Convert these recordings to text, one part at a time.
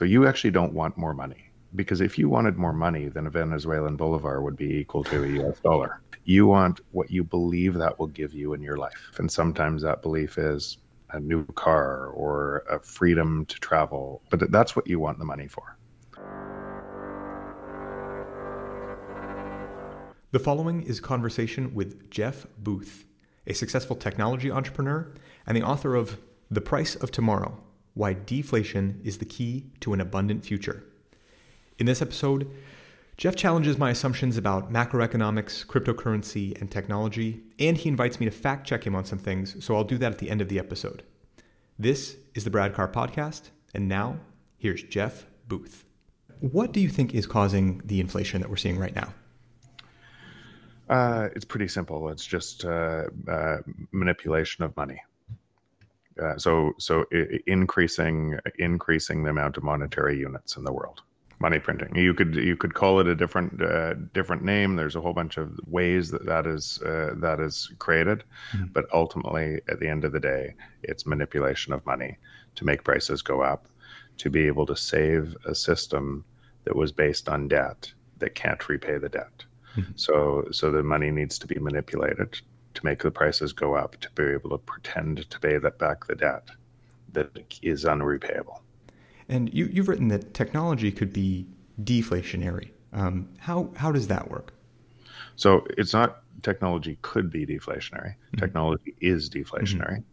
So you actually don't want more money, because if you wanted more money, then a Venezuelan bolivar would be equal to a US dollar. You want what you believe that will give you in your life. And sometimes that belief is a new car or a freedom to travel, but that's what you want the money for. The following is conversation with Jeff Booth, a successful technology entrepreneur and the author of The Price of Tomorrow: Why Deflation is the Key to an Abundant Future. In this episode, Jeff challenges my assumptions about macroeconomics, cryptocurrency, and technology, and he invites me to fact check him on some things, so I'll do that at the end of the episode. This is the Brad Carr Podcast, and now, here's Jeff Booth. What do you think is causing the inflation that we're seeing right now? It's pretty simple. It's just manipulation of money. So increasing the amount of monetary units in the world. Money printing. You could call it a different name. There's a whole bunch of ways that is created, but ultimately, at the end of the day, it's manipulation of money to make prices go up, to be able to save a system that was based on debt that can't repay the debt. So the money needs to be manipulated to make the prices go up, to be able to pretend to pay back the debt that is unrepayable. And you've written that technology could be deflationary. How does that work? So it's not technology could be deflationary. Technology is deflationary.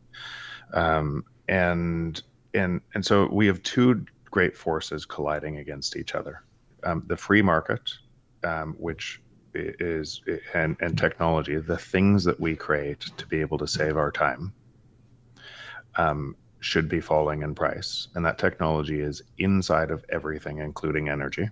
And so we have two great forces colliding against each other. The free market, which is and technology, the things that we create to be able to save our time, should be falling in price, and that technology is inside of everything, including energy.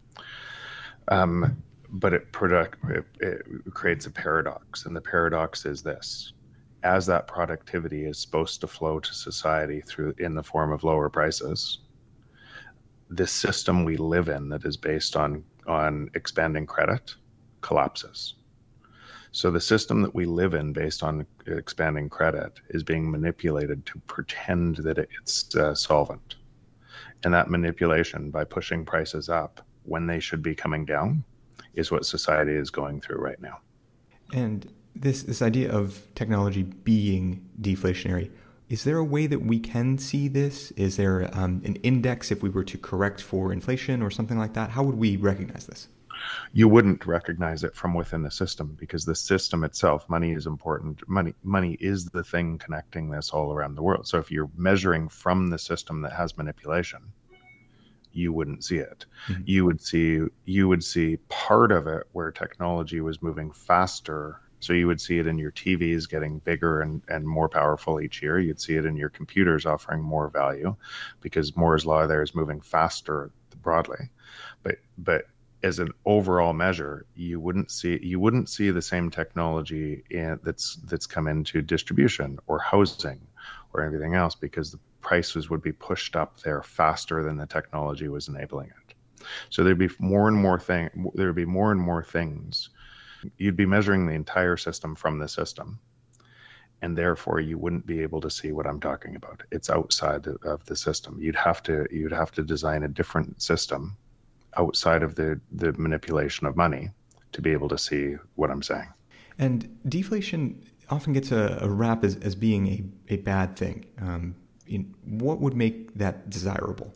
But it creates a paradox, and the paradox is this: as that productivity is supposed to flow to society in the form of lower prices, this system we live in that is based on expanding credit collapses. So the system that we live in based on expanding credit is being manipulated to pretend that it's solvent. And that manipulation, by pushing prices up when they should be coming down, is what society is going through right now. And this idea of technology being deflationary, is there a way that we can see this? Is there an index if we were to correct for inflation or something like that? How would we recognize this? You wouldn't recognize it from within the system, because the system itself, money is important. Money is the thing connecting this all around the world. So if you're measuring from the system that has manipulation, you wouldn't see it. You would see part of it where technology was moving faster. So you would see it in your TVs getting bigger and more powerful each year. You'd see it in your computers offering more value, because Moore's law there is moving faster broadly. But as an overall measure, you wouldn't see the same technology that's come into distribution or housing or everything else, because the prices would be pushed up there faster than the technology was enabling it. So there'd be more and more things. You'd be measuring the entire system from the system, and therefore you wouldn't be able to see what I'm talking about. It's outside of the system. You'd have to design a different system outside of the manipulation of money to be able to see what I'm saying. And deflation often gets a rap as being a bad thing. What would make that desirable?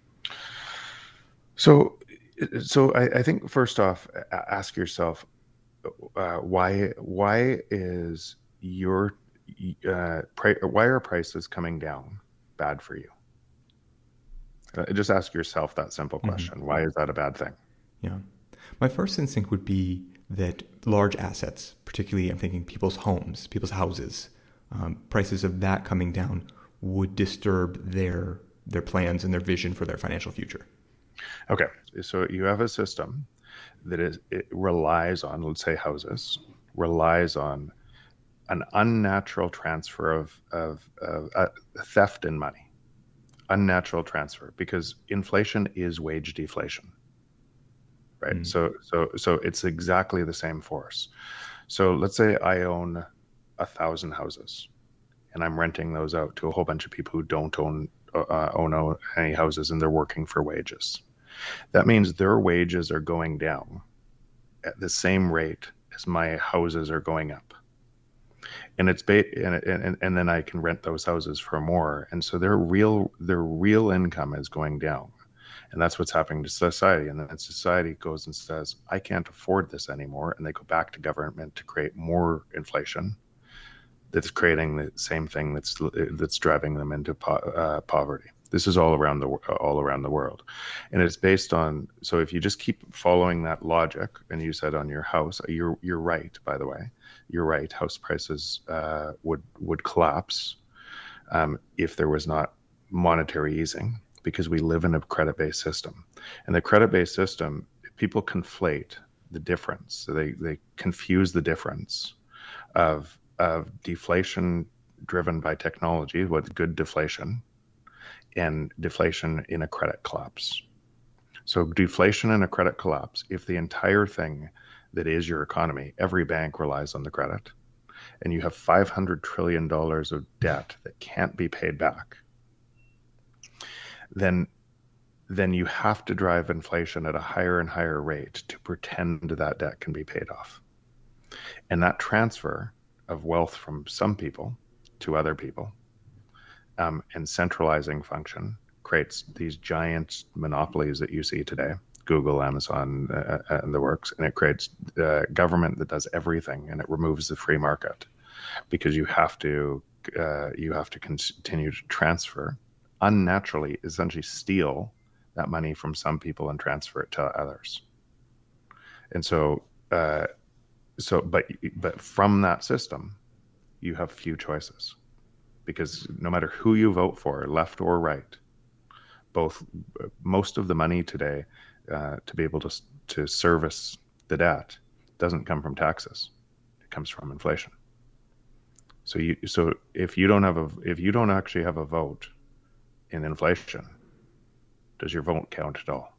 So I think first off, ask yourself, why are prices coming down bad for you? Just ask yourself that simple question. Why is that a bad thing? Yeah. My first instinct would be that large assets, particularly I'm thinking people's homes, people's houses, prices of that coming down would disturb their plans and their vision for their financial future. Okay. So you have a system that it relies on, let's say houses, relies on an unnatural transfer of theft in money. Unnatural transfer, because inflation is wage deflation, right? So it's exactly the same force. So let's say I own 1,000 houses and I'm renting those out to a whole bunch of people who don't own own any houses, and they're working for wages. That means their wages are going down at the same rate as my houses are going up. And and then I can rent those houses for more. And so their real income is going down. And that's what's happening to society. And then society goes and says, I can't afford this anymore. And they go back to government to create more inflation that's creating the same thing that's driving them into poverty. This is all around the world, and it's based on. So if you just keep following that logic, and you said on your house, you're right. By the way, you're right. House prices would collapse if there was not monetary easing, because we live in a credit-based system, and the credit-based system, people conflate the difference. So they confuse the difference of deflation driven by technology, what's good deflation, and deflation in a credit collapse. So deflation in a credit collapse, if the entire thing that is your economy, every bank relies on the credit, and you have $500 trillion of debt that can't be paid back, then you have to drive inflation at a higher and higher rate to pretend that debt can be paid off. And that transfer of wealth from some people to other people and centralizing function creates these giant monopolies that you see today, Google, Amazon, and the works, and it creates government that does everything, and it removes the free market, because you have to continue to transfer unnaturally, essentially steal that money from some people and transfer it to others. And but from that system, you have few choices, because no matter who you vote for, left or right, most of the money today to be able to service the debt doesn't come from taxes; it comes from inflation. So if you don't actually have a vote in inflation, does your vote count at all?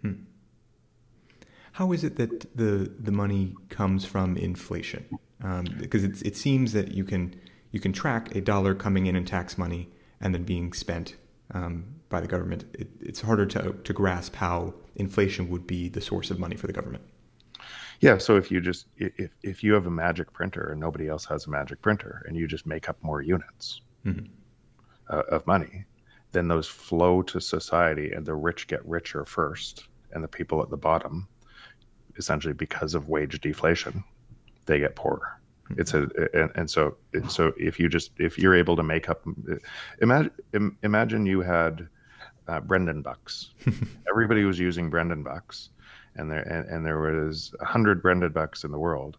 How is it that the money comes from inflation? Because it seems that you can track a dollar coming in tax money and then being spent by the government. It's harder to grasp how inflation would be the source of money for the government. Yeah. So if you have a magic printer and nobody else has a magic printer, and you just make up more units of money, then those flow to society, and the rich get richer first, and the people at the bottom, essentially because of wage deflation, they get poorer. So if you're able to make up, imagine you had Brendan bucks. Everybody was using Brendan bucks, and there was 100 Brendan bucks in the world.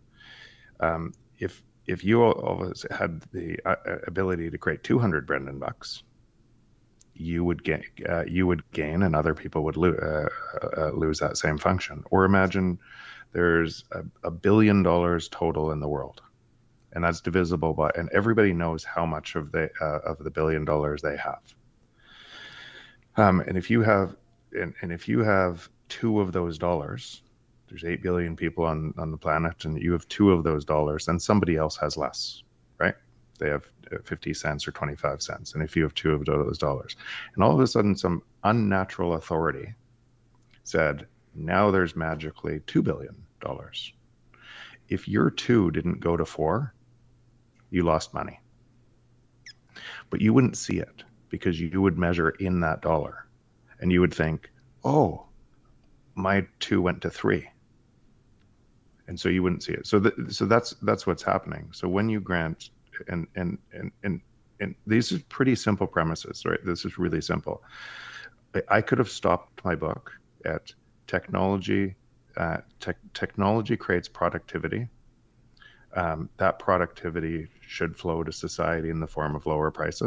If you always had the ability to create 200 Brendan bucks, you would gain, and other people would lose that same function. Or imagine there's $1 billion total in the world, and that's divisible by, and everybody knows how much of the $1 billion they have. And if you have two of those dollars, there's 8 billion people on the planet, and you have two of those dollars, then somebody else has less, right? They have 50 cents or 25 cents. And if you have two of those dollars, and all of a sudden some unnatural authority said, now there's magically $2 billion. If your two didn't go to four, you lost money. But you wouldn't see it, because you would measure in that dollar, and you would think, oh, my two went to three. And so you wouldn't see it. So that's what's happening. So when you grant, and these are pretty simple premises, right? This is really simple. I could have stopped my book at technology. Technology creates productivity. That productivity should flow to society in the form of lower prices. !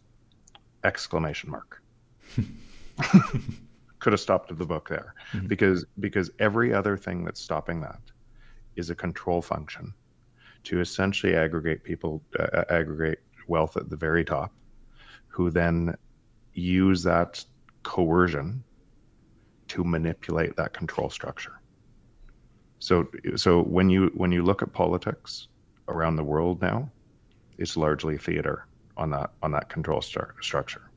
Could have stopped the book there, because every other thing that's stopping that is a control function to essentially aggregate wealth at the very top, who then use that coercion to manipulate that control structure. So when you look at politics around the world now, it's largely theater on that control structure.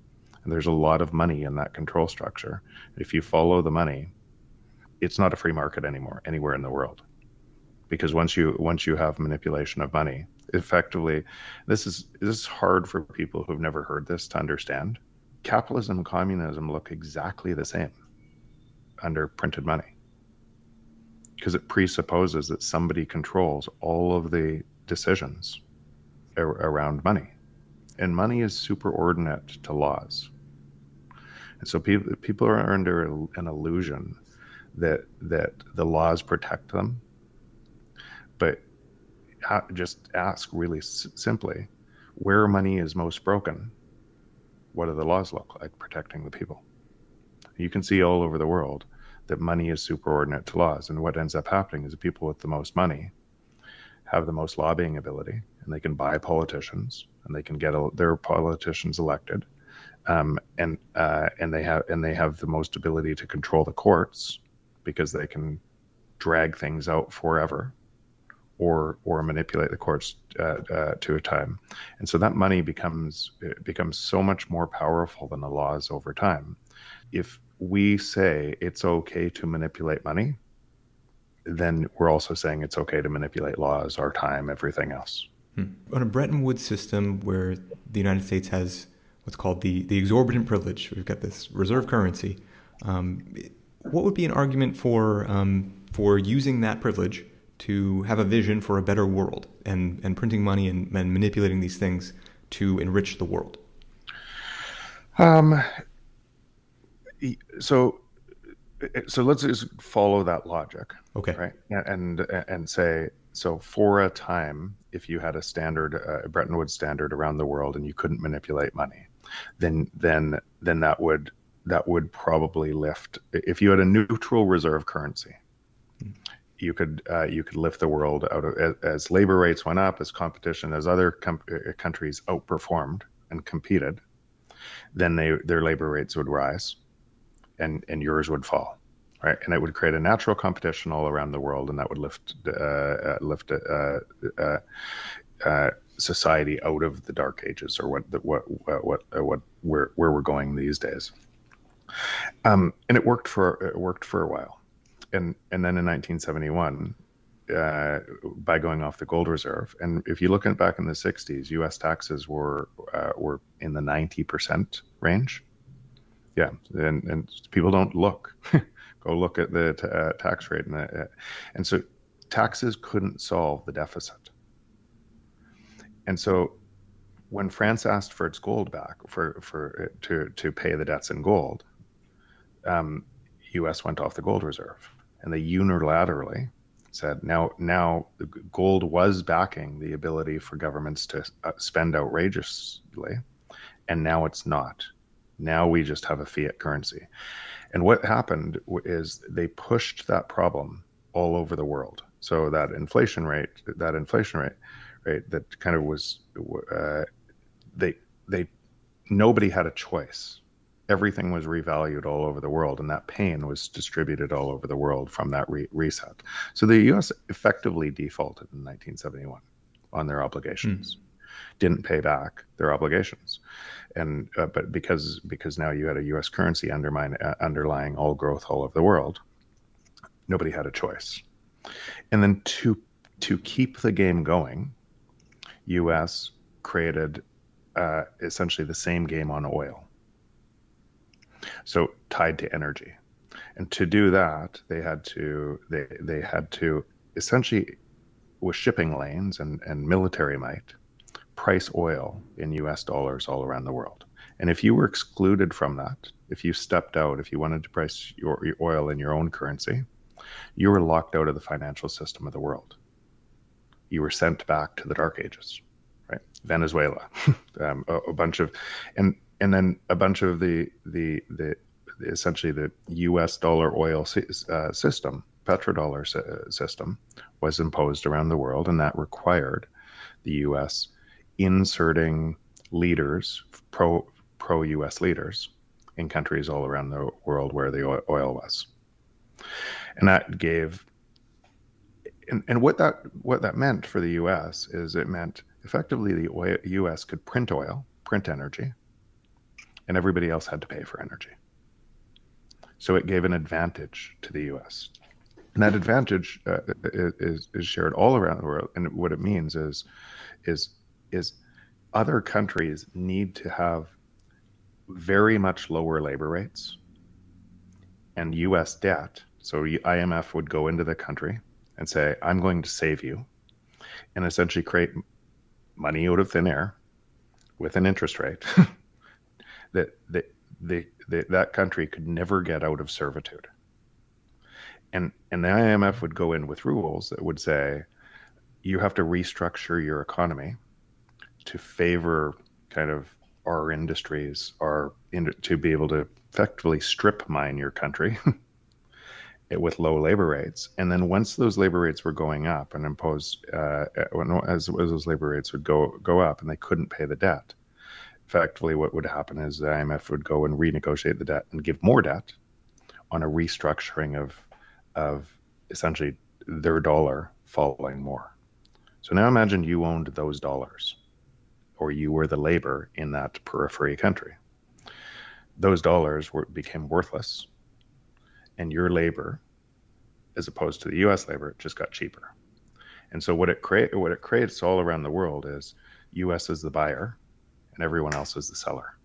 And there's a lot of money in that control structure. If you follow the money, it's not a free market anymore anywhere in the world. Because once you have manipulation of money, effectively, this is hard for people who've never heard this to understand. Capitalism and communism look exactly the same under printed money, because it presupposes that somebody controls all of the decisions around money, and money is superordinate to laws. And so people are under an illusion that the laws protect them, but just ask really simply, where money is most broken, what do the laws look like protecting the people? You can see all over the world that money is superordinate to laws, and what ends up happening is the people with the most money have the most lobbying ability, and they can buy politicians, and they can get their politicians elected, and they have the most ability to control the courts, because they can drag things out forever, or manipulate the courts to a time. And so that money becomes so much more powerful than the laws over time. If we say it's okay to manipulate money, then we're also saying it's okay to manipulate laws, our time, everything else. On a Bretton Woods system where the United States has what's called the exorbitant privilege, we've got this reserve currency, what would be an argument for using that privilege to have a vision for a better world, and printing money and manipulating these things to enrich the world? So let's just follow that logic. Okay. Right. And say, so for a time, if you had a standard, a Bretton Woods standard around the world, and you couldn't manipulate money, then that would probably lift. If you had a neutral reserve currency, you could lift the world out of, as labor rates went up, as competition, as other countries outperformed and competed, then their labor rates would rise, and yours would fall, right? And it would create a natural competition all around the world, and that would lift society out of the dark ages, or where we're going these days. And it worked for a while. And then in 1971, by going off the gold reserve, and if you look back in the 60s, U.S. taxes were in the 90% range. Yeah, and people don't look. Go look at the tax rate, and so taxes couldn't solve the deficit. And so when France asked for its gold back, to pay the debts in gold, U.S. went off the gold reserve, and they unilaterally said now the gold was backing the ability for governments to spend outrageously, and now it's not. Now we just have a fiat currency. And what happened is they pushed that problem all over the world. So that inflation rate, right, that kind of was, nobody had a choice. Everything was revalued all over the world, and that pain was distributed all over the world from that reset. So the U.S. effectively defaulted in 1971 on their obligations, didn't pay back their obligations, and but because now you had a U.S. currency underlying all growth all over the world, nobody had a choice. And then to keep the game going, U.S. created essentially the same game on oil. So tied to energy, and to do that, they had to essentially, with shipping lanes and military might, price oil in U.S. dollars all around the world. And if you were excluded from that, if you stepped out, if you wanted to price your oil in your own currency, you were locked out of the financial system of the world. You were sent back to the dark ages, right? Venezuela, a bunch of, and then a bunch of the essentially the U.S. dollar oil system, petrodollar system, was imposed around the world, and that required the U.S. inserting leaders, pro-U.S. leaders, in countries all around the world where the oil was, and that gave. And what that meant for the U.S. is it meant effectively the U.S. could print oil, print energy, and everybody else had to pay for energy. So it gave an advantage to the U.S. And that advantage is shared all around the world. And what it means is other countries need to have very much lower labor rates and U.S. debt. So IMF would go into the country and say, I'm going to save you, and essentially create money out of thin air with an interest rate that country could never get out of servitude. And the IMF would go in with rules that would say, you have to restructure your economy to favor kind of our industries, to be able to effectively strip mine your country with low labor rates. And then once those labor rates were going up and imposed, as those labor rates would go up and they couldn't pay the debt, effectively what would happen is the IMF would go and renegotiate the debt and give more debt on a restructuring of essentially their dollar falling more. So now imagine you owned those dollars, or you were the labor in that periphery country. Those dollars became worthless, and your labor, as opposed to the U.S. labor, just got cheaper. And so what it creates all around the world is U.S. is the buyer, and everyone else is the seller.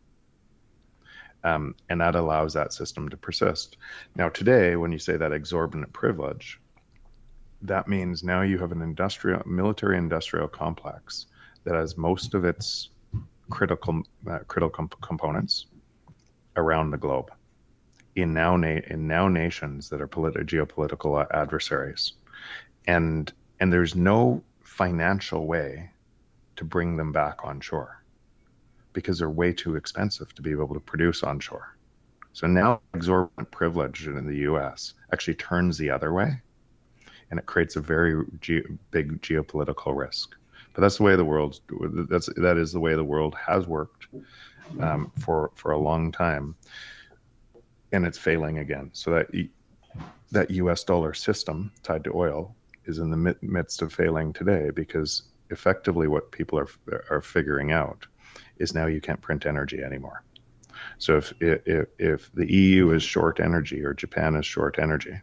And that allows that system to persist. Now, today, when you say that exorbitant privilege, that means now you have an military-industrial complex that has most of its critical components around the globe in now nations that are geopolitical adversaries, and there's no financial way to bring them back onshore because they're way too expensive to be able to produce onshore. So now exorbitant privilege in the U.S. actually turns the other way, and it creates a very big geopolitical risk. But that's the way the world. That is the way the world has worked for a long time, and it's failing again. So that U.S. dollar system tied to oil is in the midst of failing today, because effectively what people are figuring out is now you can't print energy anymore. So if the EU is short energy or Japan is short energy,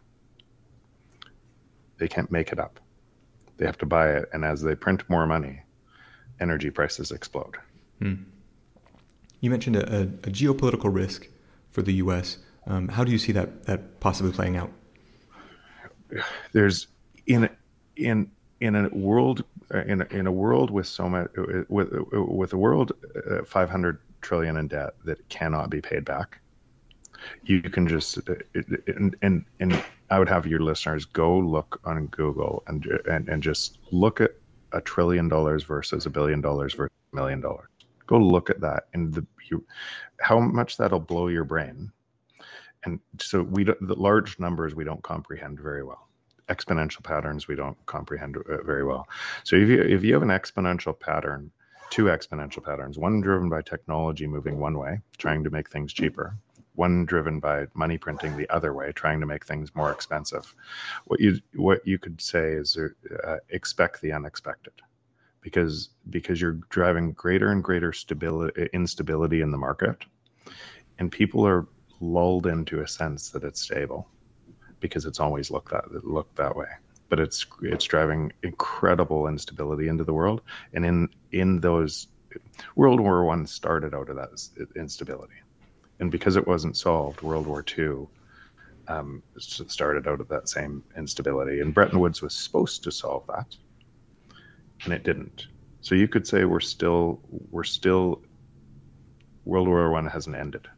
they can't make it up. They have to buy it, and as they print more money, energy prices explode. You mentioned a geopolitical risk for the U.S. How do you see that possibly playing out? There's in a world with so much, with a world 500 trillion in debt that cannot be paid back. You can just and I would have your listeners go look on Google and just look at $1 trillion versus $1 billion versus $1 million. Go look at that, and how much that'll blow your brain. And so the large numbers we don't comprehend very well. Exponential patterns we don't comprehend very well. So if you have an exponential pattern, two exponential patterns, one driven by technology moving one way, trying to make things cheaper, one driven by money printing the other way, trying to make things more expensive. What you could say is expect the unexpected, because you're driving greater and greater instability in the market, and people are lulled into a sense that it's stable because it's always looked that way. But it's driving incredible instability into the world, and in those, World War I started out of that instability. And because it wasn't solved, World War II started out of that same instability. And Bretton Woods was supposed to solve that, and it didn't. So you could say we're still World War I hasn't ended.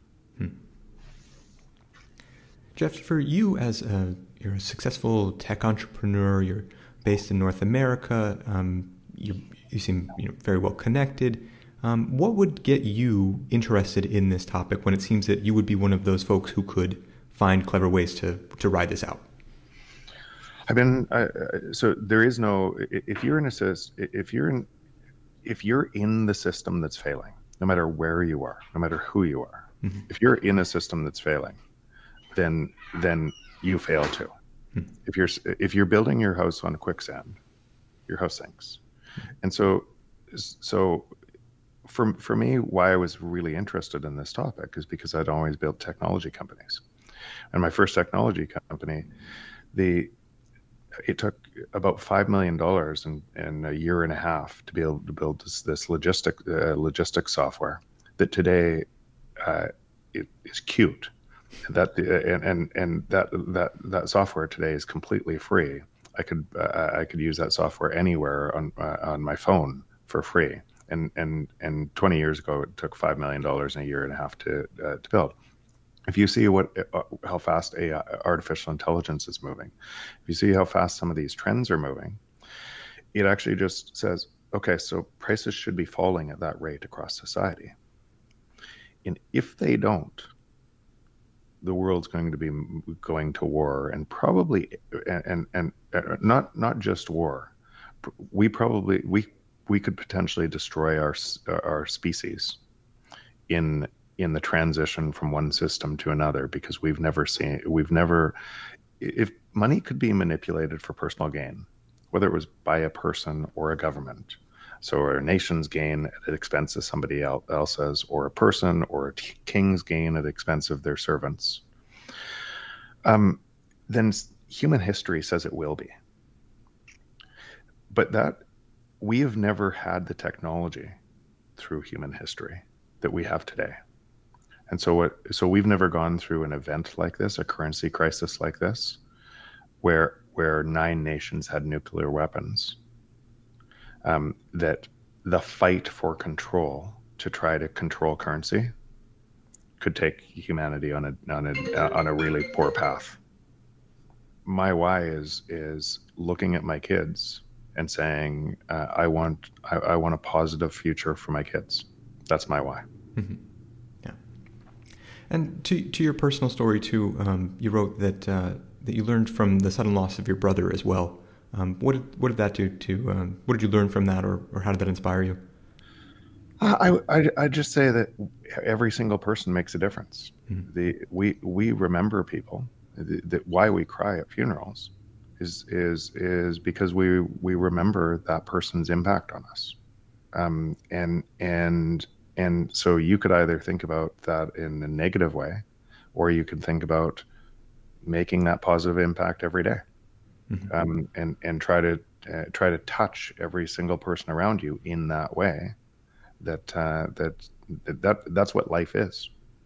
Jeff, for you you're a successful tech entrepreneur. You're based in North America. You seem very well connected. What would get you interested in this topic when it seems that you would be one of those folks who could find clever ways to ride this out? So there is no, if you're in the system that's failing, no matter where you are, no matter who you are, if you're in a system that's failing, then you fail too. If you're building your house on quicksand, your house sinks. And so for me, why I was really interested in this topic is because I'd always built technology companies. And my first technology company, the it took about $5 million in a year and a half to be able to build this logistics software that today it is cute. That and that software today is completely free. I could use that software anywhere on my phone for free. And 20 years ago, it took $5 million in a year and a half to build. If you see how fast AI, artificial intelligence is moving, if you see how fast some of these trends are moving, it actually just says, okay, so prices should be falling at that rate across society. And if they don't, the world's going to be going to war, and probably, and not just war. We could potentially destroy our species in the transition from one system to another, because if money could be manipulated for personal gain, whether it was by a person or a government, so a nation's gain at the expense of somebody else's, or a person or a king's gain at the expense of their servants, then human history says it will be. But that we have never had the technology through human history that we have today. And so we've never gone through an event like this, a currency crisis like this, where 9 nations had nuclear weapons. That the fight for control to try to control currency could take humanity on a really poor path. My why is looking at my kids and saying, I want a positive future for my kids. That's my why. Mm-hmm. Yeah. And to your personal story too, you wrote that you learned from the sudden loss of your brother as well. What did that do to? What did you learn from that, or how did that inspire you? I just say that every single person makes a difference. Mm-hmm. We remember people. That why we cry at funerals is because we remember that person's impact on us. And so you could either think about that in a negative way, or you could think about making that positive impact every day. Mm-hmm. And try to touch every single person around you in that way. That's what life is.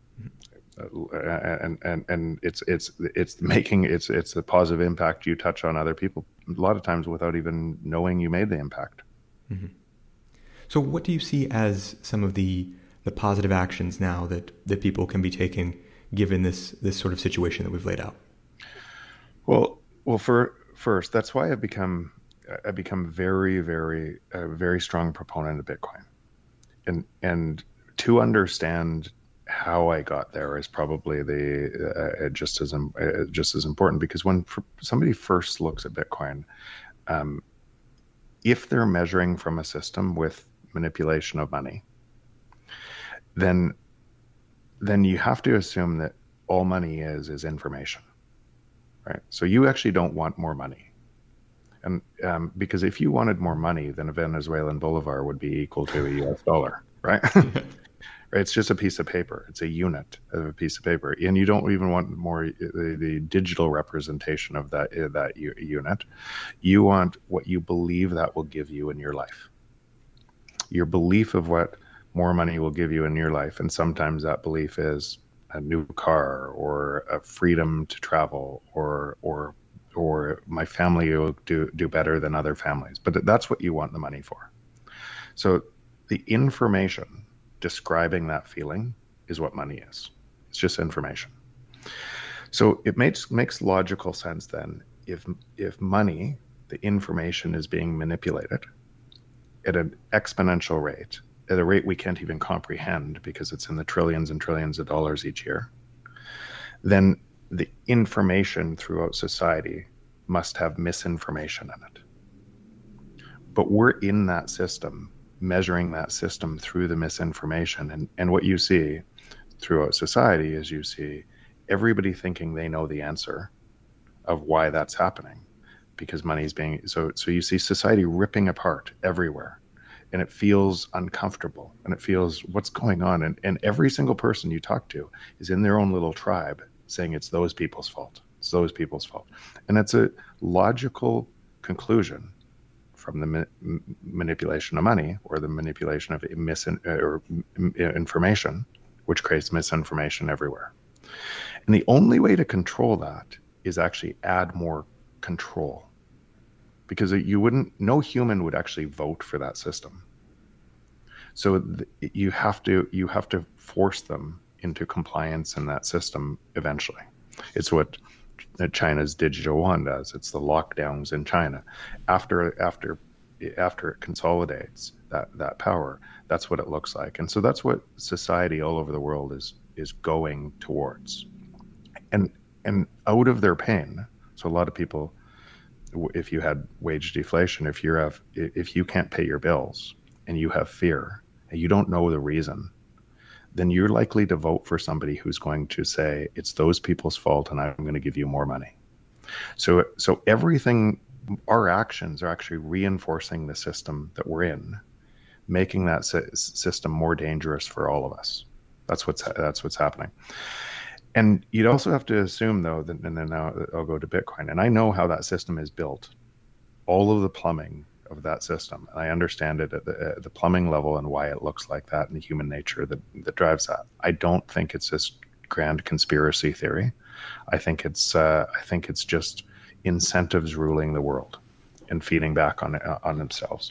And it's the positive impact you touch on other people a lot of times without even knowing you made the impact. Mm-hmm. So what do you see as some of the positive actions now that people can be taking given this sort of situation that we've laid out? Well, first, that's why I become very, very, very strong proponent of Bitcoin, and to understand how I got there is probably just as important, because when somebody first looks at Bitcoin, if they're measuring from a system with manipulation of money, then you have to assume that all money is information, right? So you actually don't want more money. And because if you wanted more money, then a Venezuelan bolivar would be equal to a US dollar, right? It's just a piece of paper. It's a unit of a piece of paper. And you don't even want more the digital representation of that unit. You want what you believe that will give you in your life. Your belief of what more money will give you in your life. And sometimes that belief is a new car, or a freedom to travel, or my family will do better than other families. But that's what you want the money for. So the information describing that feeling is what money is. It's just information. So it makes logical sense then, if money, the information, is being manipulated at an exponential rate, at a rate we can't even comprehend because it's in the trillions and trillions of dollars each year, then the information throughout society must have misinformation in it. But we're in that system, measuring that system through the misinformation. And what you see throughout society is you see everybody thinking they know the answer of why that's happening, because money is being, so you see society ripping apart everywhere. and it feels uncomfortable, and it feels what's going on. And every single person you talk to is in their own little tribe saying it's those people's fault. It's those people's fault. And it's a logical conclusion from the manipulation of money or the manipulation of information, which creates misinformation everywhere. And the only way to control that is actually add more control, because no human would actually vote for that system. So you have to force them into compliance in that system eventually. It's what China's digital yuan does. It's the lockdowns in China. After it consolidates that power, that's what it looks like. And so that's what society all over the world is going towards. And out of their pain, so a lot of people, if you had wage deflation, if you can't pay your bills and you have fear and you don't know the reason, then you're likely to vote for somebody who's going to say it's those people's fault and I'm going to give you more money. So everything, our actions are actually reinforcing the system that we're in, making that system more dangerous for all of us. That's what's happening. And you'd also have to assume, though, that, and then now I'll go to Bitcoin, and I know how that system is built, all of the plumbing of that system, and I understand it at the plumbing level and why it looks like that and the human nature that drives that. I don't think it's this grand conspiracy theory. I think it's just incentives ruling the world and feeding back on themselves.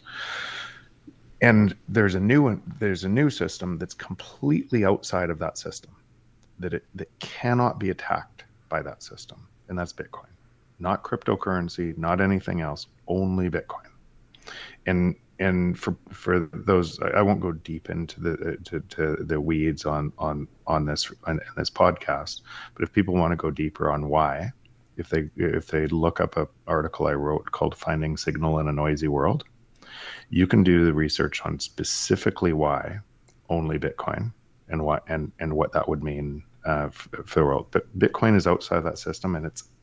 And there's a new system that's completely outside of that system, that cannot be attacked by that system, and that's Bitcoin. Not cryptocurrency, not anything else, only Bitcoin. And for those, I won't go deep into the weeds on this podcast, but if people want to go deeper on why, if they look up an article I wrote called "Finding Signal in a Noisy World," you can do the research on specifically why only Bitcoin and what that would mean for the world. But Bitcoin is outside that system, and it's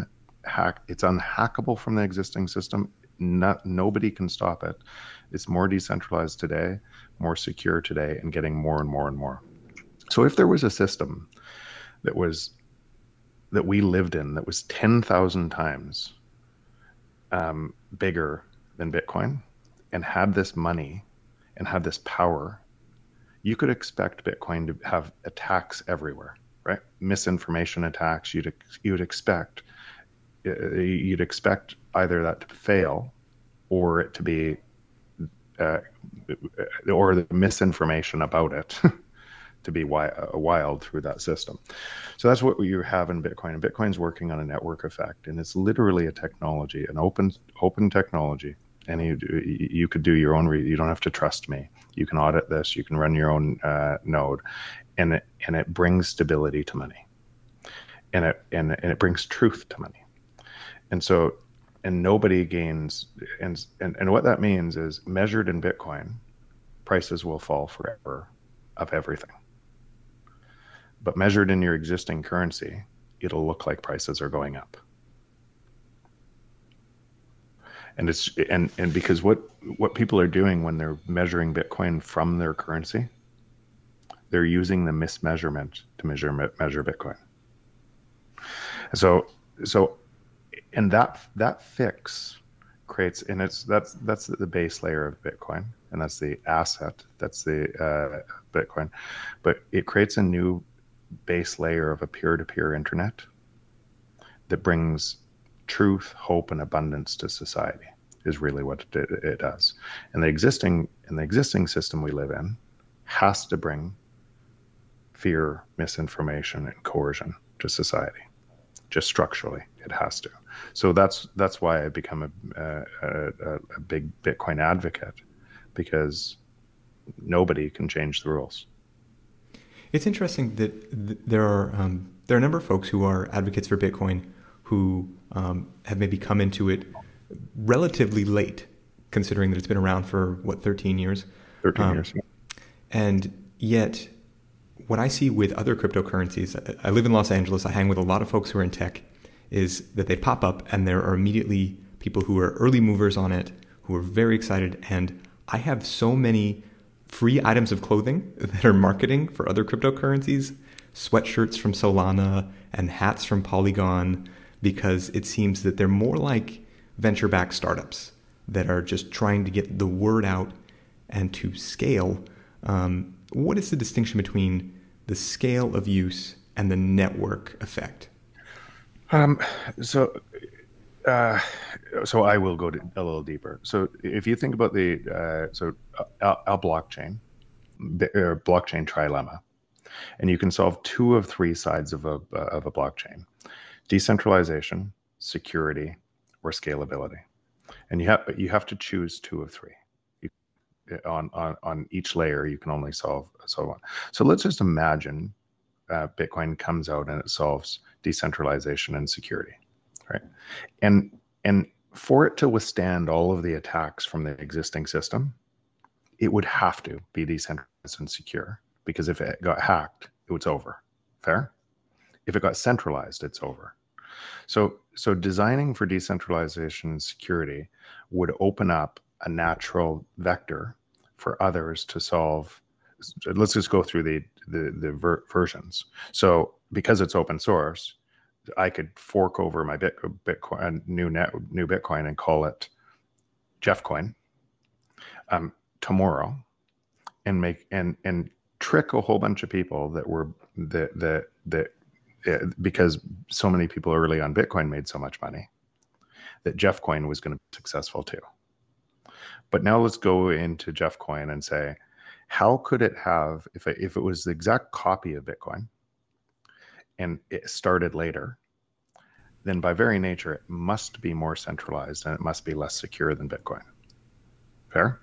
unhackable from the existing system. Nobody can stop it. It's more decentralized today, more secure today, and getting more and more and more. So if there was a system that we lived in that was 10,000 times bigger than Bitcoin and had this money and had this power, you could expect Bitcoin to have attacks everywhere, right? Misinformation attacks. You'd expect either that to fail or it to be or the misinformation about it to be wild through that system. So that's what you have in Bitcoin. And Bitcoin's working on a network effect, and it's literally a technology, an open technology. And you could do your own. You don't have to trust me. You can audit this. You can run your own node, and it brings stability to money, and it brings truth to money. And so, and nobody gains, and what that means is, measured in Bitcoin, prices will fall forever of everything. But measured in your existing currency, it'll look like prices are going up. And it's and because what people are doing when they're measuring Bitcoin from their currency, they're using the mismeasurement to measure Bitcoin. So and that fix creates, and that's the base layer of Bitcoin, and that's the asset, that's the Bitcoin, but it creates a new base layer of a peer-to-peer internet that brings truth, hope, and abundance to society, is really what it does. And the existing system we live in has to bring fear, misinformation, and coercion to society. Just structurally, it has to. So that's why I become a big Bitcoin advocate, because nobody can change the rules. It's interesting that there are a number of folks who are advocates for Bitcoin who have maybe come into it relatively late, considering that it's been around for 13 years. 13 years. Yeah. And yet, what I see with other cryptocurrencies, I live in Los Angeles, I hang with a lot of folks who are in tech, is that they pop up and there are immediately people who are early movers on it, who are very excited, and I have so many free items of clothing that are marketing for other cryptocurrencies, sweatshirts from Solana and hats from Polygon, because it seems that they're more like venture-backed startups that are just trying to get the word out and to scale. What is the distinction between the scale of use and the network effect? So so I will go a little deeper. So if you think about our blockchain, blockchain trilemma, and you can solve two of three sides of a blockchain: decentralization, security, or scalability. And you have to choose two of three. On each layer, you can only solve one. So let's just imagine Bitcoin comes out and it solves decentralization and security, right? And for it to withstand all of the attacks from the existing system, it would have to be decentralized and secure, because if it got hacked, it's over. Fair? If it got centralized, it's over. So designing for decentralization and security would open up a natural vector for others to solve. Let's just go through the versions. So because it's open source, I could fork over my Bitcoin, new Bitcoin, and call it Jeffcoin tomorrow, and make and trick a whole bunch of people because so many people early on Bitcoin made so much money that Jeffcoin was going to be successful too. But now let's go into Jeffcoin and say, how could it have, if it was the exact copy of Bitcoin and it started later, then by very nature, it must be more centralized and it must be less secure than Bitcoin. Fair?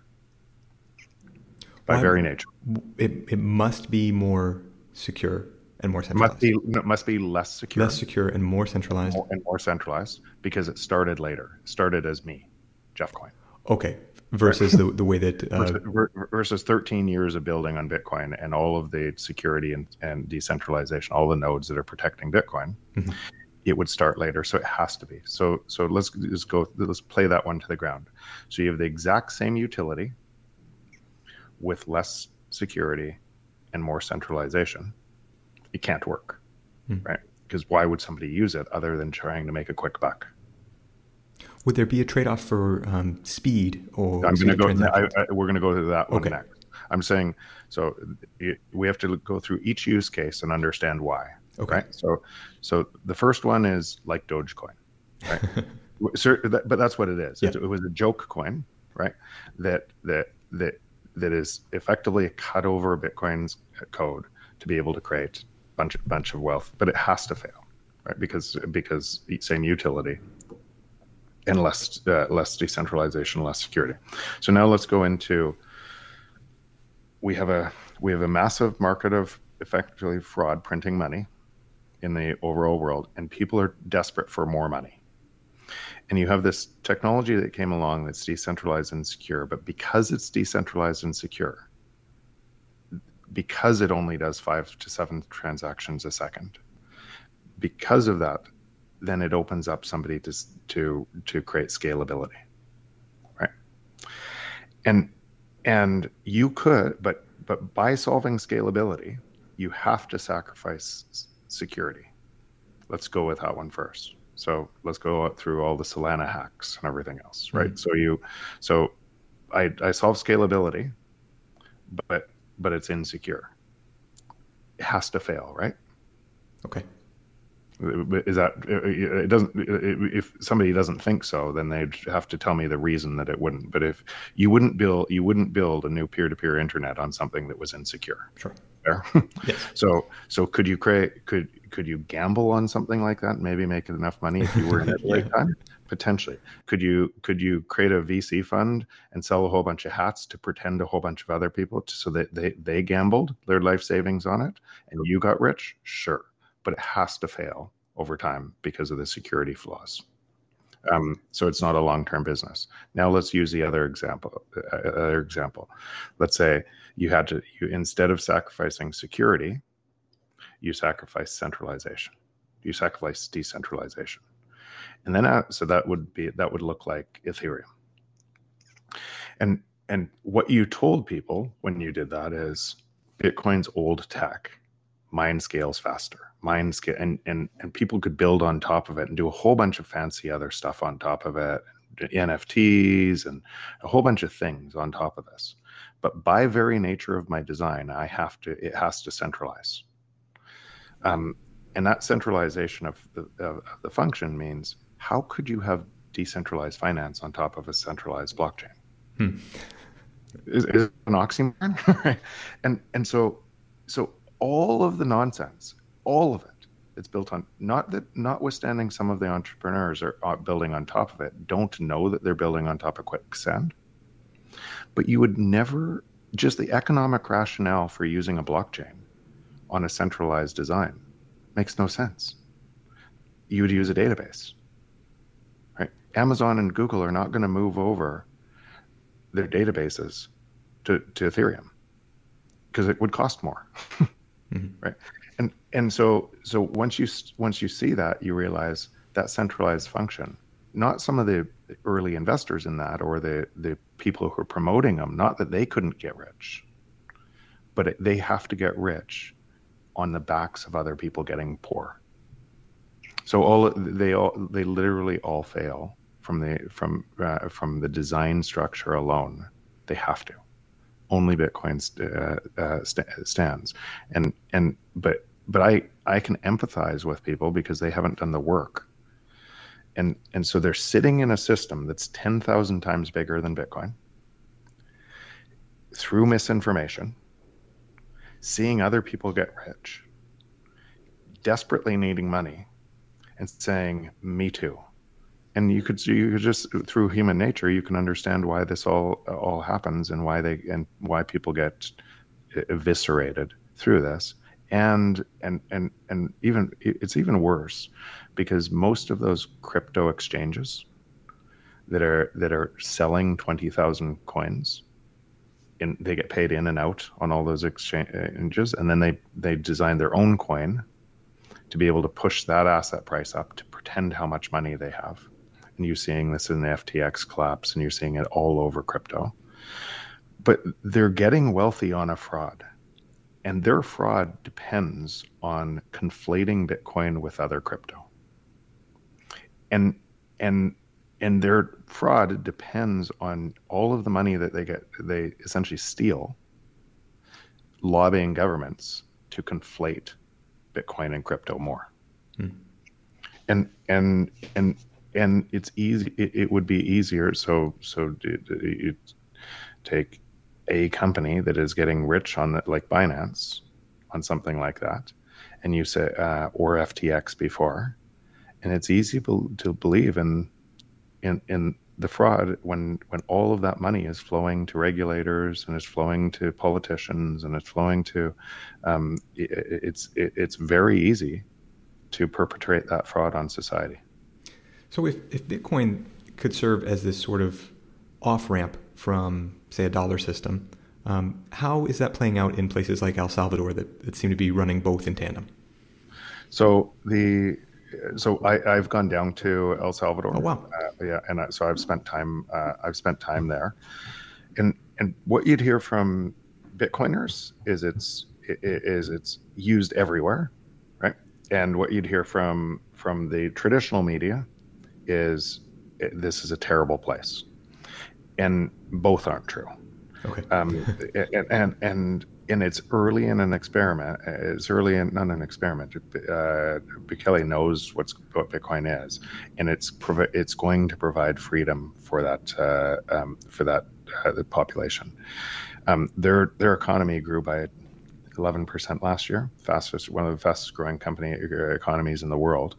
By very nature. It must be more secure and more centralized. It must be less secure. Less secure and more centralized. More centralized, because it started later. It started as Jeffcoin. Okay. Versus the way that... versus 13 years of building on Bitcoin and all of the security and decentralization, all the nodes that are protecting Bitcoin, mm-hmm. It would start later. So it has to be. So let's play that one to the ground. So you have the exact same utility with less security and more centralization. It can't work, right? Because why would somebody use it other than trying to make a quick buck? Would there be a trade-off for speed or? We're going to go to that one next. I'm saying, so we have to go through each use case and understand why. Okay. Right? So the first one is like Dogecoin, right? But that's what it is. Yeah. It was a joke coin, right? That is effectively a cut over Bitcoin's code to be able to create bunch of wealth, but it has to fail, right? Because same utility and less decentralization, less security. So now let's go into, we have a massive market of effectively fraud, printing money in the overall world, and people are desperate for more money. And you have this technology that came along that's decentralized and secure, but because it's decentralized and secure, because it only does 5 to 7 transactions a second, because of that, then it opens up somebody to create scalability, right? And you could, but by solving scalability, you have to sacrifice security. Let's go with that one first. So let's go through all the Solana hacks and everything else, right? Mm-hmm. So I solve scalability, but it's insecure. It has to fail, right? Okay. Is that it doesn't? If somebody doesn't think so, then they'd have to tell me the reason that it wouldn't. But if you wouldn't build a new peer-to-peer internet on something that was insecure. Sure. Fair? Yes. So could you gamble on something like that and maybe make enough money if you were in it at the right time? Potentially. Could you create a VC fund and sell a whole bunch of hats to pretend a whole bunch of other people so that they gambled their life savings on it and you got rich? Sure. But it has to fail over time because of the security flaws. So it's not a long-term business. Now let's use the other example. Let's say you instead of sacrificing security, you sacrifice centralization. You sacrifice decentralization, and then so that would look like Ethereum. And And what you told people when you did that is Bitcoin's old tech. Mine scales faster. Mine scale and people could build on top of it and do a whole bunch of fancy other stuff on top of it, NFTs and a whole bunch of things on top of this. But by very nature of my design, it has to centralize. And that centralization of the function means, how could you have decentralized finance on top of a centralized blockchain? Is it an oxymoron? Right? And so all of the nonsense, all of it, it's built on, notwithstanding some of the entrepreneurs are building on top of it, don't know that they're building on top of quicksand. But you would never, just the economic rationale for using a blockchain on a centralized design makes no sense. You would use a database, right? Amazon and Google are not going to move over their databases to Ethereum because it would cost more, right? And so once you see that, you realize that centralized function, not some of the early investors in that or the people who are promoting them, not that they couldn't get rich, but they have to get rich on the backs of other people getting poor. So they literally all fail from the design structure alone. They have to. Only Bitcoin stands, but I can empathize with people because they haven't done the work, and so they're sitting in a system that's 10,000 times bigger than Bitcoin through misinformation, seeing other people get rich, desperately needing money, and saying, "Me too." And you could just, through human nature, you can understand why this all happens and why people get eviscerated through this. And even it's even worse because most of those crypto exchanges that are selling 20,000 coins, they get paid in and out on all those exchanges, and then they design their own coin to be able to push that asset price up to pretend how much money they have. And you're seeing this in the FTX collapse, and you're seeing it all over crypto. But they're getting wealthy on a fraud, and their fraud depends on conflating Bitcoin with other crypto. And their fraud depends on all of the money that they essentially steal, lobbying governments to conflate Bitcoin and crypto more. And it's easy. It would be easier. So you take a company that is getting rich on like Binance on something like that, and you say or FTX before, and it's easy to believe in the fraud when all of that money is flowing to regulators and it's flowing to politicians and it's flowing to it's very easy to perpetrate that fraud on society. So if Bitcoin could serve as this sort of off-ramp from, say, a dollar system, how is that playing out in places like El Salvador that seem to be running both in tandem? So I've gone down to El Salvador. Oh wow! So I've spent time there, and what you'd hear from Bitcoiners is it's used everywhere, right? And what you'd hear from the traditional media is this is a terrible place, and both aren't true. Okay. And it's early in an experiment. It's early in not an experiment. Bukele knows what Bitcoin is, and it's going to provide freedom for the population. Their economy grew by 11% last year, one of the fastest growing economies in the world,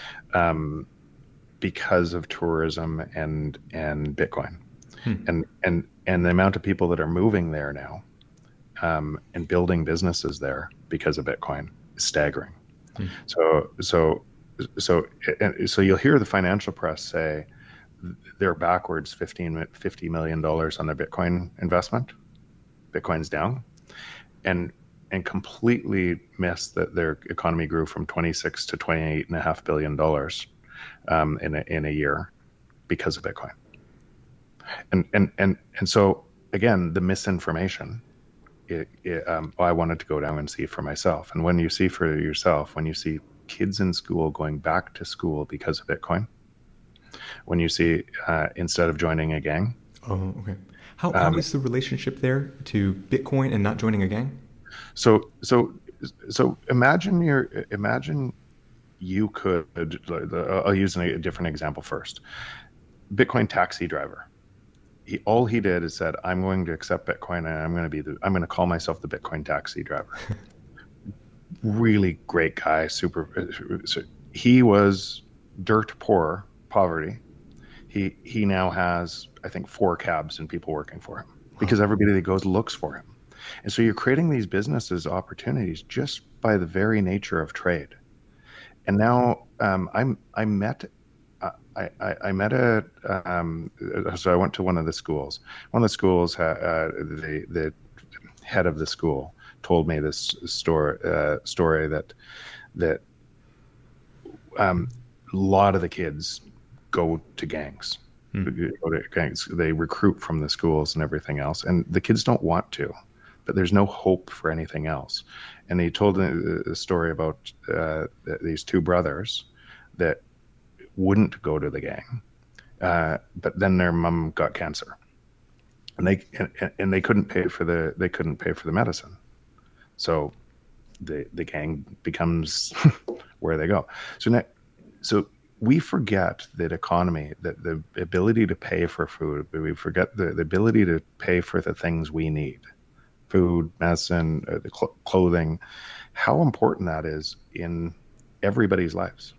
because of tourism and Bitcoin, and the amount of people that are moving there now. And building businesses there because of Bitcoin is staggering. So you'll hear the financial press say they're backwards $50 million on their Bitcoin investment. Bitcoin's down, and completely miss that their economy grew from 26 to 28.5 billion dollars in a year because of Bitcoin. And so again, the misinformation. I wanted to go down and see for myself. And when you see for yourself, when you see kids in school going back to school because of Bitcoin, when you see instead of joining a gang. Oh, okay. How is the relationship there to Bitcoin and not joining a gang? So imagine you could. I'll use a different example first. Bitcoin taxi driver. All he did is said, "I'm going to accept Bitcoin, and I'm going to call myself the Bitcoin taxi driver." Really great guy, super. He was dirt poor, poverty. He now has, I think, 4 cabs and people working for him because everybody that goes looks for him. And so you're creating these businesses opportunities just by the very nature of trade. And now I met so I went to one of the schools. One of the schools, the head of the school told me this story that a lot of the kids go to gangs. They recruit from the schools and everything else, and the kids don't want to, but there's no hope for anything else. And he told a story about these 2 brothers that wouldn't go to the gang, but then their mom got cancer, and they couldn't pay for the medicine, so the gang becomes where they go. So we forget that economy, that the ability to pay for food, we forget the ability to pay for the things we need, food, medicine, the clothing, how important that is in everybody's lives.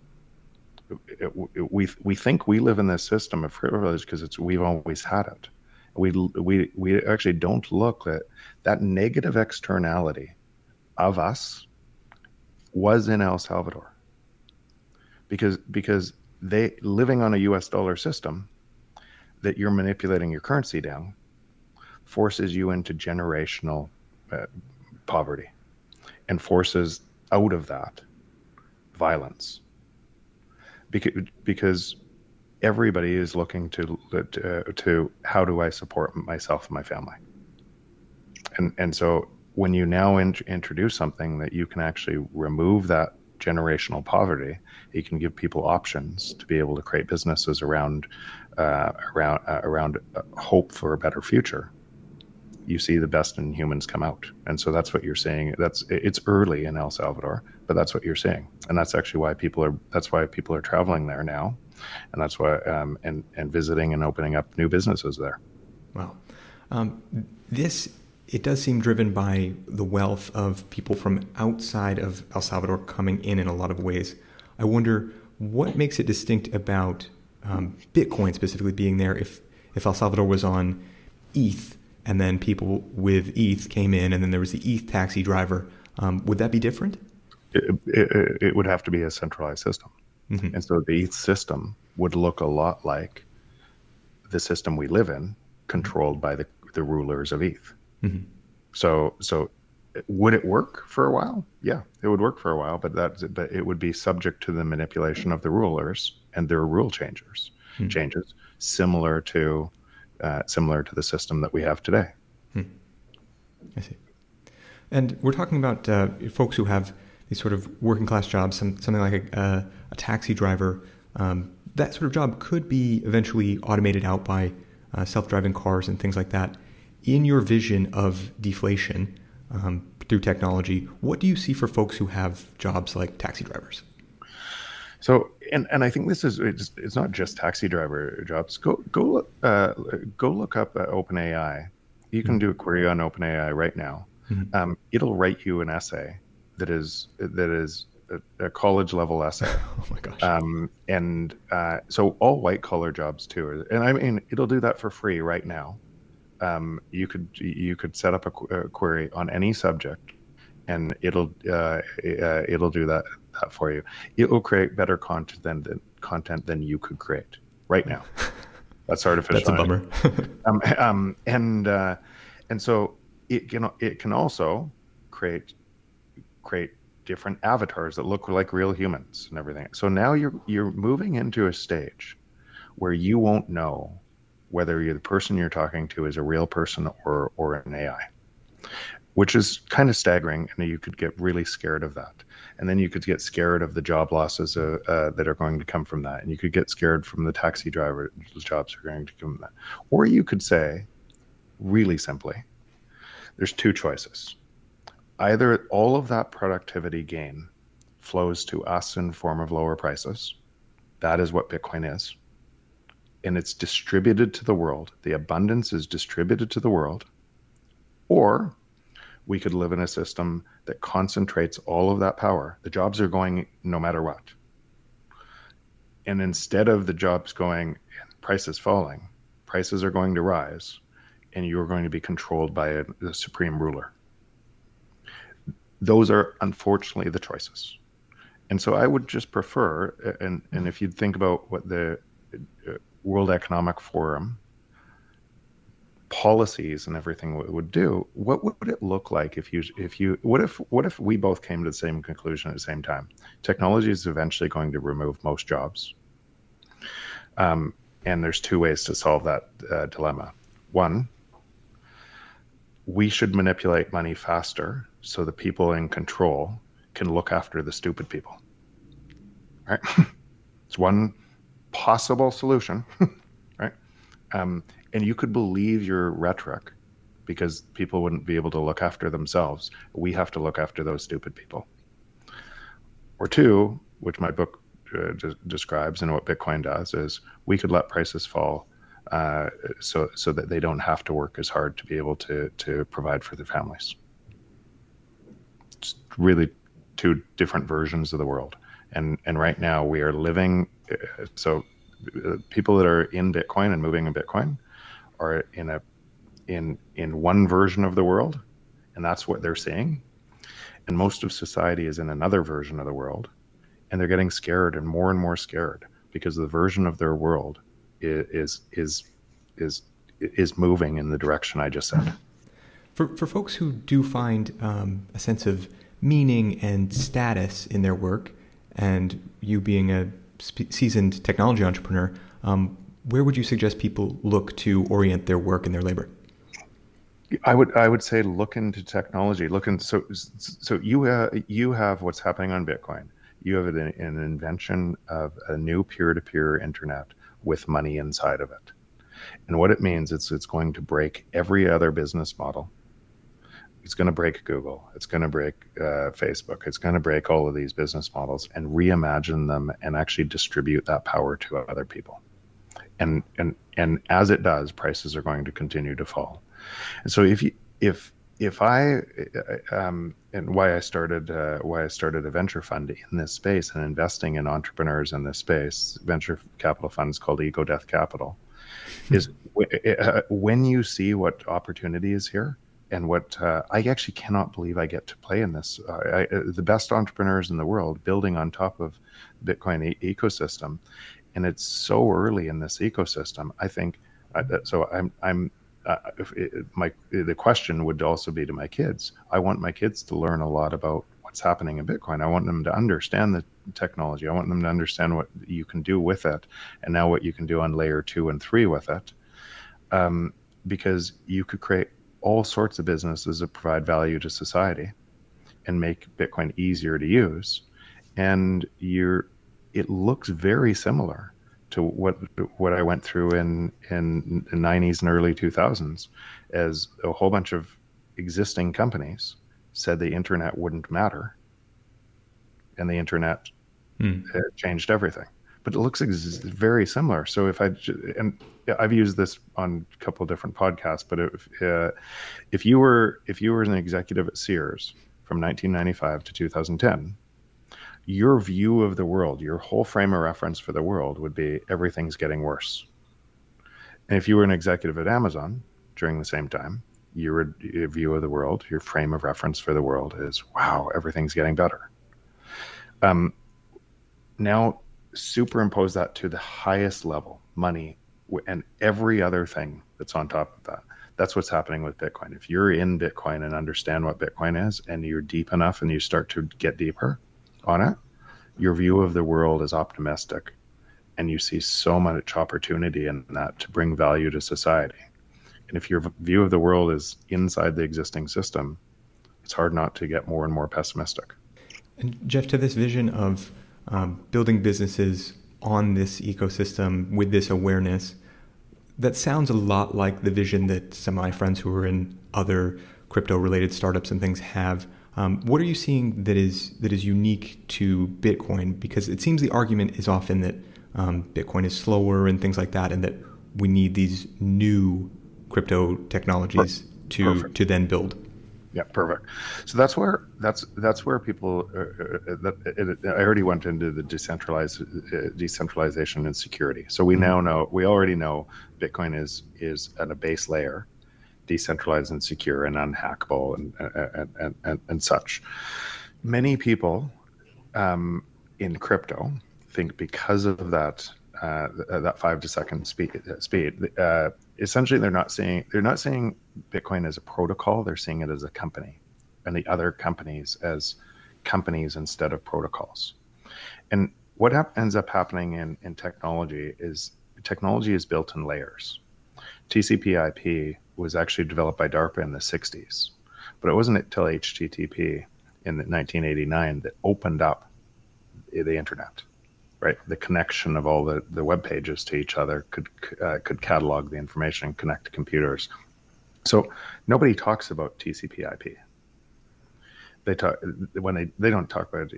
We think we live in this system of privilege because we've always had it. We actually don't look at that negative externality of us was in El Salvador. Because they living on a US dollar system that you're manipulating your currency down forces you into generational poverty and forces out of that violence. Because everybody is looking to how do I support myself and my family, and so when you now introduce something that you can actually remove that generational poverty, you can give people options to be able to create businesses around hope for a better future. You see the best in humans come out, and so that's what you're seeing. It's early in El Salvador, but that's what you're seeing, and that's actually why people are traveling there now, and that's why and visiting and opening up new businesses there. Wow, it does seem driven by the wealth of people from outside of El Salvador coming in a lot of ways. I wonder what makes it distinct about Bitcoin specifically being there. If El Salvador was on ETH, and then people with ETH came in, and then there was the ETH taxi driver, would that be different? It would have to be a centralized system. Mm-hmm. And so the ETH system would look a lot like the system we live in, controlled by the rulers of ETH. Mm-hmm. So would it work for a while? Yeah, it would work for a while, but it would be subject to the manipulation of the rulers and their rule changes, similar to the system that we have today. I see. And we're talking about folks who have these sort of working class jobs, something like a taxi driver. That sort of job could be eventually automated out by self-driving cars and things like that. In your vision of deflation through technology, what do you see for folks who have jobs like taxi drivers? So, and I think it's not just taxi driver jobs. Go look up OpenAI. You can do a query on OpenAI right now. Mm-hmm. It'll write you an essay that is a college level essay. Oh my gosh. So all white collar jobs too, and I mean it'll do that for free right now. You could set up a query on any subject, and it'll do that for you. It will create better content than you could create right now. That's artificial. That's a bummer. And so it can also create different avatars that look like real humans and everything. So now you're moving into a stage where you won't know whether the person you're talking to is a real person or an AI, which is kind of staggering. And you could get really scared of that. And then you could get scared of the job losses that are going to come from that. And you could get scared from the taxi driver jobs are going to come from that. Or you could say, really simply, there's two choices. Either all of that productivity gain flows to us in the form of lower prices. That is what Bitcoin is. And it's distributed to the world. The abundance is distributed to the world. Or we could live in a system that concentrates all of that power. The jobs are going no matter what. And instead of the jobs going and prices falling, prices are going to rise, and you're going to be controlled by the supreme ruler. Those are unfortunately the choices. And so I would just prefer, and if you think about what the World Economic Forum policies and everything would do, what would it look like if you what if we both came to the same conclusion at the same time? Technology is eventually going to remove most jobs. And there's two ways to solve that dilemma. One, we should manipulate money faster so the people in control can look after the stupid people. Right? It's one possible solution, right? And you could believe your rhetoric because people wouldn't be able to look after themselves. We have to look after those stupid people. Or two, which my book describes and what Bitcoin does, is we could let prices fall so that they don't have to work as hard to be able to provide for their families. It's really two different versions of the world. And right now we are living, so people that are in Bitcoin and moving in Bitcoin are in one version of the world, and that's what they're seeing. And most of society is in another version of the world, and they're getting scared and more scared because the version of their world is moving in the direction I just said. For folks who do find a sense of meaning and status in their work, and you being a seasoned technology entrepreneur, where would you suggest people look to orient their work and their labor? I would say look into technology. So you have what's happening on Bitcoin. You have an invention of a new peer-to-peer internet with money inside of it. And what it means, it's going to break every other business model. It's going to break Google. It's going to break Facebook. It's going to break all of these business models and reimagine them and actually distribute that power to other people. And as it does, prices are going to continue to fall. And so if I and why I started a venture fund in this space and investing in entrepreneurs in this space, venture capital funds called Ego Death Capital, is when you see what opportunity is here. And what I actually cannot believe I get to play in this. The best entrepreneurs in the world building on top of the Bitcoin ecosystem, and it's so early in this ecosystem. I think so. The question would also be to my kids. I want my kids to learn a lot about what's happening in Bitcoin. I want them to understand the technology. I want them to understand what you can do with it, and now what you can do on layer 2 and 3 with it, because you could create all sorts of businesses that provide value to society and make Bitcoin easier to use. And it looks very similar to what I went through in the 90s and early 2000s, as a whole bunch of existing companies said the internet wouldn't matter, and the internet changed everything. But it looks very similar. So and I've used this on a couple of different podcasts, but if you were an executive at Sears from 1995 to 2010, your view of the world, your whole frame of reference for the world would be everything's getting worse. And if you were an executive at Amazon during the same time, your view of the world, your frame of reference for the world is, wow, everything's getting better. Now superimpose that to the highest level, money, and every other thing that's on top of that. That's what's happening with Bitcoin. If you're in Bitcoin and understand what Bitcoin is, and you're deep enough and you start to get deeper on it, your view of the world is optimistic. And you see so much opportunity in that to bring value to society. And if your view of the world is inside the existing system, it's hard not to get more and more pessimistic. And Jeff, to this vision of building businesses on this ecosystem with this awareness, that sounds a lot like the vision that some of my friends who are in other crypto-related startups and things have. What are you seeing that is unique to Bitcoin? Because it seems the argument is often that Bitcoin is slower and things like that, and that we need these new crypto technologies to then build. Yeah, perfect. So that's where people. I already went into the decentralization and security. So we already know Bitcoin is at a base layer, decentralized and secure and unhackable and such. Many people in crypto think because of that 5 second speed. Essentially, they're not seeing Bitcoin as a protocol. They're seeing it as a company, and the other companies as companies instead of protocols. And what ends up happening in technology is built in layers. TCP/IP was actually developed by DARPA in the 60s, but it wasn't until HTTP in 1989 that opened up the internet. Right, the connection of all the web pages to each other could catalog the information and connect to computers. So nobody talks about TCP/IP. They don't talk about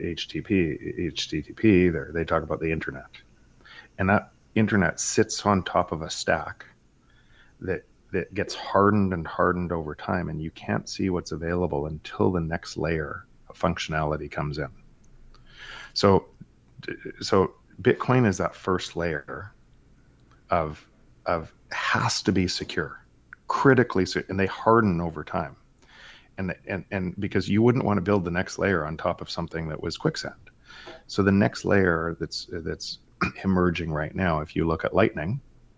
HTTP either. They talk about the internet, and that internet sits on top of a stack that gets hardened and hardened over time, and you can't see what's available until the next layer of functionality comes in. So Bitcoin is that first layer of has to be secure, critically secure, and they harden over time. And because you wouldn't want to build the next layer on top of something that was quicksand. So the next layer that's emerging right now, if you look at Lightning,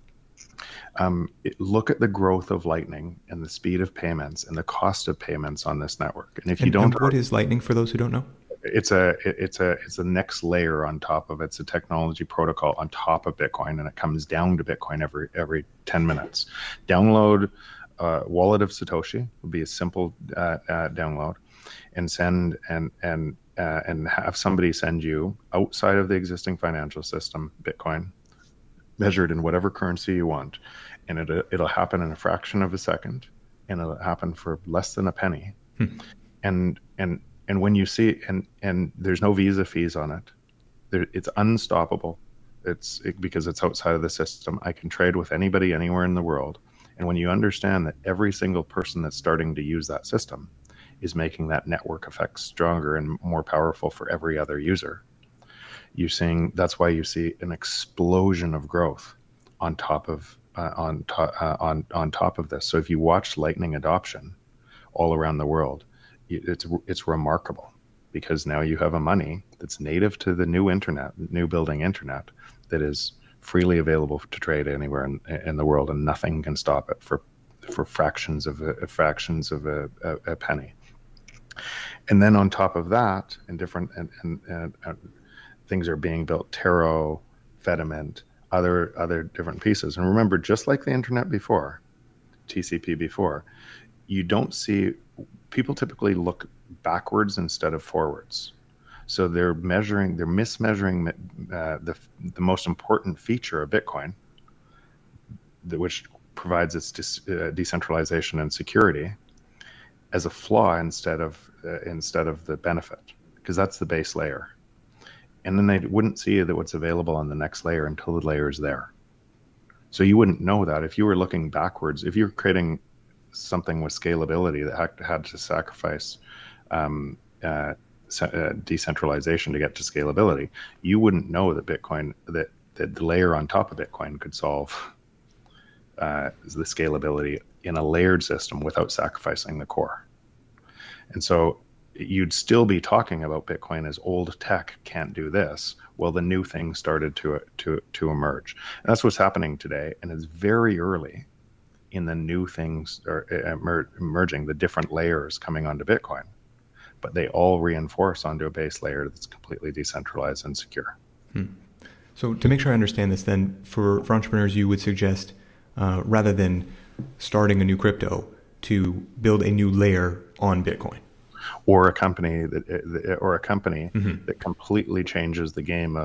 look at the growth of Lightning and the speed of payments and the cost of payments on this network. And if you don't, what is Lightning for those who don't know? It's a next layer on top of it. It's a technology protocol on top of Bitcoin, and it comes down to Bitcoin every 10 minutes. Download Wallet of Satoshi would be a simple download, and send and have somebody send you outside of the existing financial system Bitcoin, measured in whatever currency you want, and it'll happen in a fraction of a second, and it'll happen for less than a penny, And when you see, and there's no visa fees on it, it's unstoppable. Because it's outside of the system. I can trade with anybody anywhere in the world. And when you understand that every single person that's starting to use that system is making that network effect stronger and more powerful for every other user, that's why you see an explosion of growth on top of this. So if you watch Lightning adoption all around the world, it's remarkable, because now you have a money that's native to the new building internet, that is freely available to trade anywhere in the world, and nothing can stop it for fractions of a penny. And then on top of that, and things are being built, Taro, Fedimint, other different pieces. And remember, just like the internet before, TCP before, you don't see. People typically look backwards instead of forwards. So they're mismeasuring the most important feature of Bitcoin, which provides its decentralization and security, as a flaw instead of the benefit, because that's the base layer. And then they wouldn't see that what's available on the next layer until the layer is there. So you wouldn't know that if you were looking backwards. If you're creating something with scalability that had to sacrifice decentralization to get to scalability, you wouldn't know that that the layer on top of Bitcoin could solve the scalability in a layered system without sacrificing the core. And so you'd still be talking about Bitcoin as old tech can't do this. Well, the new thing started to emerge. And that's what's happening today. And it's very early in the new things are emerging, the different layers coming onto Bitcoin, but they all reinforce onto a base layer that's completely decentralized and secure. So to make sure I understand this, then for entrepreneurs, you would suggest rather than starting a new crypto, to build a new layer on Bitcoin, or a company that completely changes the game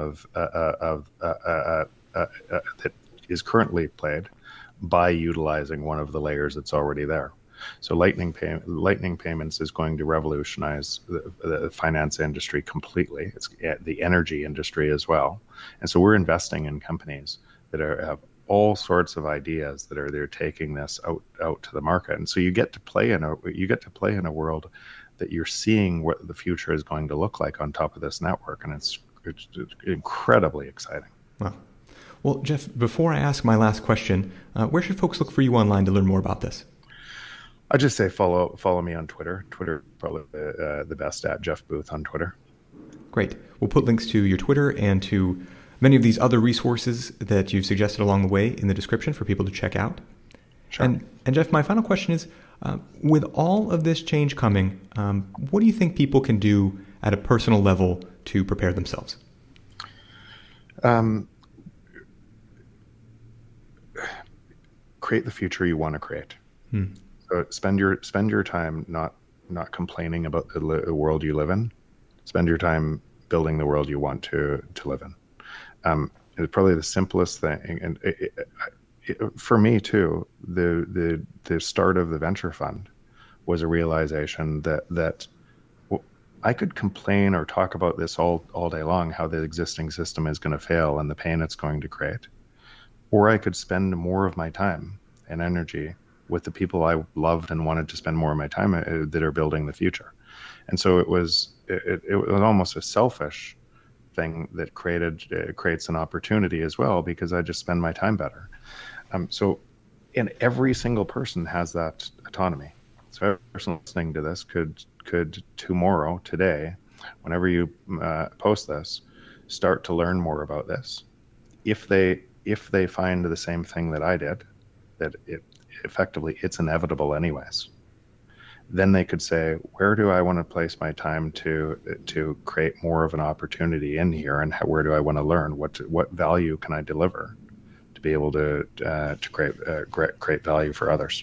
that is currently played by utilizing one of the layers that's already there. So Lightning Payments is going to revolutionize the finance industry completely. It's the energy industry as well. And so we're investing in companies that have all sorts of ideas that they're taking this out to the market. And so you get to play in a world that you're seeing what the future is going to look like on top of this network. And it's incredibly exciting. Wow. Well, Jeff, before I ask my last question, where should folks look for you online to learn more about this? I just say follow me on Twitter. Twitter probably the best at Jeff Booth on Twitter. Great. We'll put links to your Twitter and to many of these other resources that you've suggested along the way in the description for people to check out. Sure. And Jeff, my final question is, with all of this change coming, what do you think people can do at a personal level to prepare themselves? Create the future you want to create. So spend your time not complaining about the world you live in. Spend your time building the world you want to live in. It's probably the simplest thing, and for me too, the start of the venture fund was a realization that I could complain or talk about this all day long, how the existing system is going to fail and the pain it's going to create, or I could spend more of my time and energy with the people I loved and wanted to spend more of my time that are building the future. And so it was almost a selfish thing that creates an opportunity as well, because I just spend my time better. And every single person has that autonomy. So every person listening to this could tomorrow, today, whenever you post this, start to learn more about this. If they find the same thing that I did, that it's inevitable anyways, then they could say, where do I want to place my time to create more of an opportunity in here, and where do I want to learn? What value can I deliver to be able to create value for others?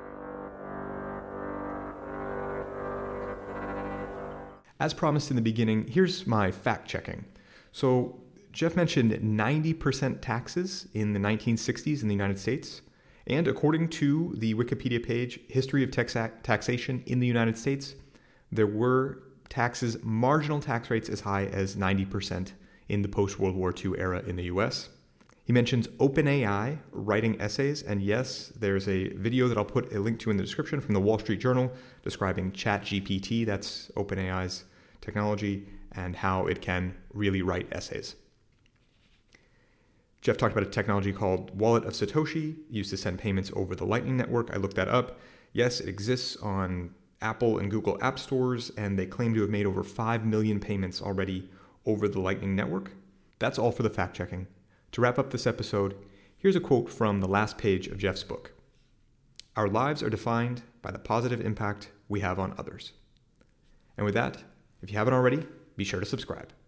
As promised in the beginning, here's my fact checking. So Jeff mentioned 90% taxes in the 1960s in the United States. And according to the Wikipedia page, History of Taxation in the United States, there were marginal tax rates as high as 90% in the post-World War II era in the US. He mentions OpenAI writing essays, and yes, there's a video that I'll put a link to in the description from the Wall Street Journal describing ChatGPT, that's OpenAI's technology, and how it can really write essays. Jeff talked about a technology called Wallet of Satoshi, used to send payments over the Lightning Network. I looked that up. Yes, it exists on Apple and Google app stores, and they claim to have made over 5 million payments already over the Lightning Network. That's all for the fact checking. To wrap up this episode, here's a quote from the last page of Jeff's book. Our lives are defined by the positive impact we have on others. And with that, if you haven't already, be sure to subscribe.